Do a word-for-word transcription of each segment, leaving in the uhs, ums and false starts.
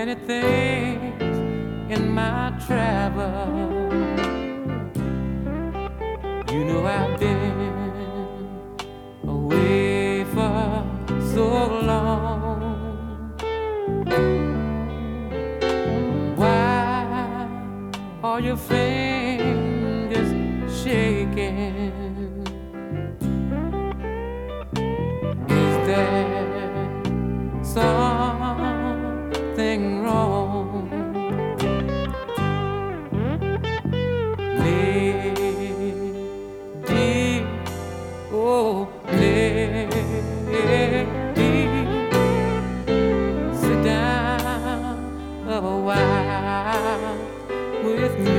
many things in my travel. You know I've been away for so long. Why are your fingers shaking? Is there something wrong? Lady, oh lady, sit down a while with me.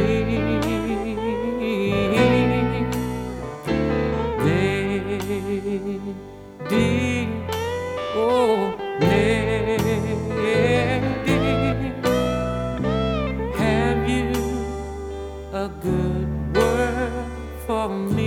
Lady, oh lady, have you a good word for me?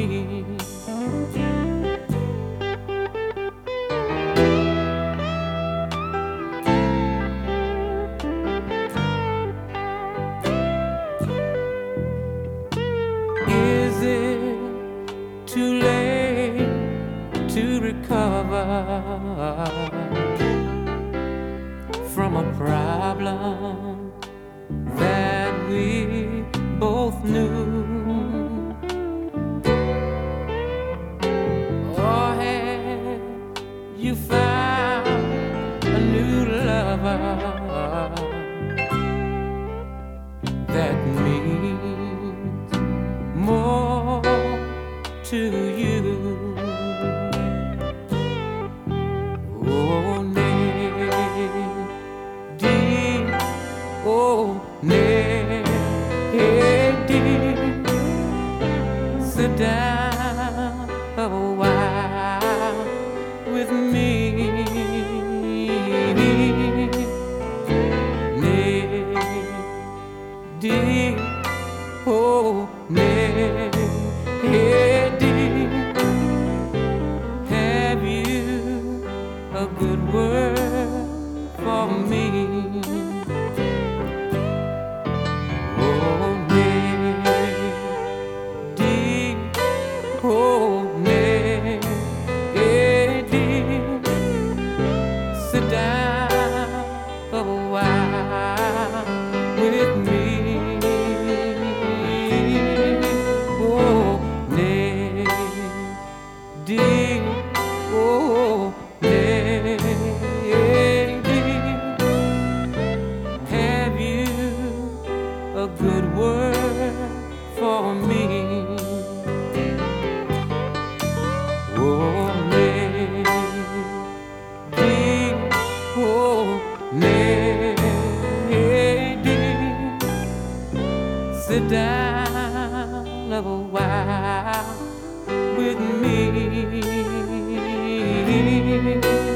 Is it too late to recover from a problem that we both knew? Or have you found a new lover that means more to you? Oh, lady, oh, lady, sit down a while with me. Lady, oh, lady, have you a good word for me? Oh, lady, oh, lady, sit down a while with me. Oh, lady, oh, lady, have you a good word for me? Oh, lady, oh, lady, sit down a while with me.